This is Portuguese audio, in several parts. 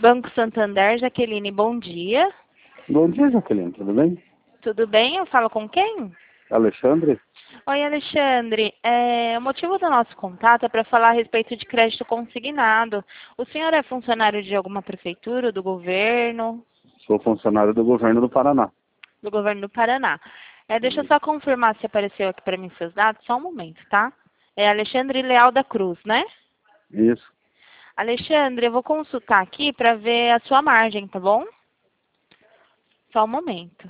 Banco Santander, Jaqueline, bom dia. Bom dia, Jaqueline, tudo bem? Tudo bem? Eu falo com quem? Alexandre? Oi, Alexandre. O motivo do nosso contato é para falar a respeito de crédito consignado. O senhor é funcionário de alguma prefeitura, do governo? Sou funcionário do governo do Paraná. Do governo do Paraná. Deixa eu só confirmar se apareceu aqui para mim seus dados, só um momento, tá? É Alexandre Leal da Cruz, né? Isso. Alexandre, eu vou consultar aqui para ver a sua margem, tá bom? Só um momento.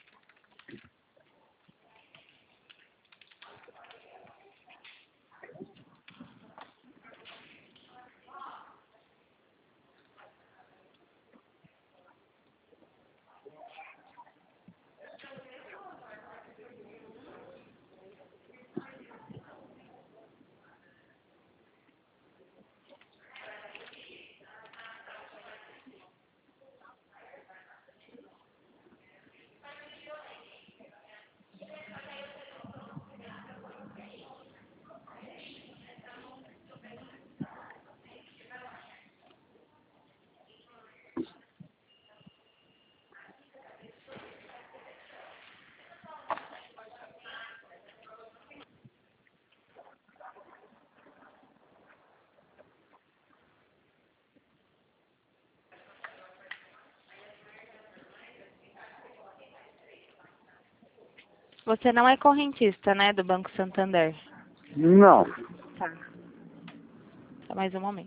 Você não é correntista, né, do Banco Santander? Não. Tá. Só mais um momento.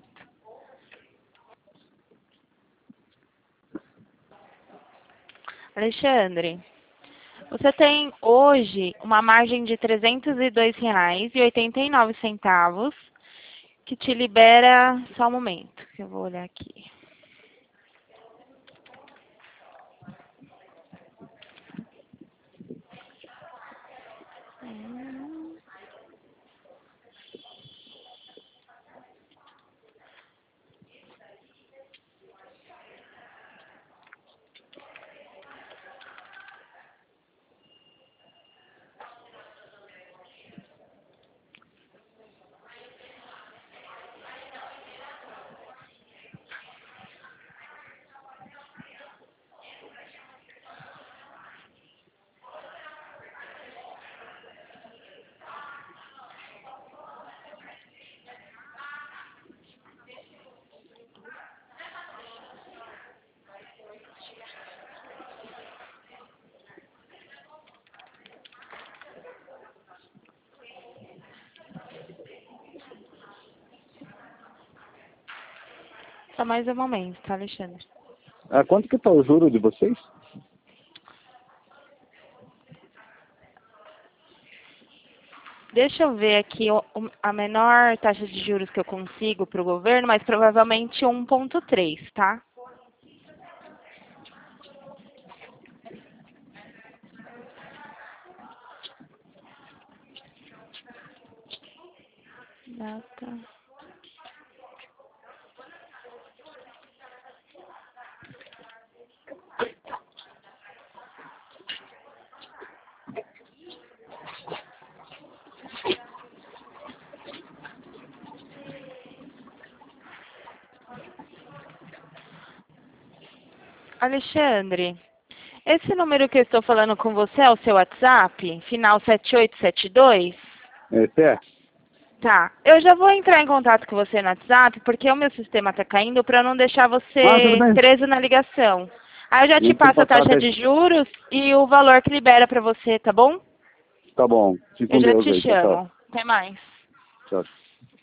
Alexandre, você tem hoje uma margem de R$ 302,89, que te libera... Só um momento, que eu vou olhar aqui. Só mais um momento, tá, Alexandre? Quanto que tá o juro de vocês? Deixa eu ver aqui a menor taxa de juros que eu consigo para o governo, mas provavelmente 1,3, tá? Data. Alexandre, esse número que eu estou falando com você é o seu WhatsApp? Final 7872? Esse é? Tá. Eu já vou entrar em contato com você no WhatsApp, porque o meu sistema está caindo para não deixar Tudo você bem. preso na ligação. Aí eu já te E se passo a passar taxa até... de juros e o valor que libera para você, tá bom? Tá bom. Fique Eu com já Deus te aí. Tchau, tchau. chamo. Até mais. Tchau.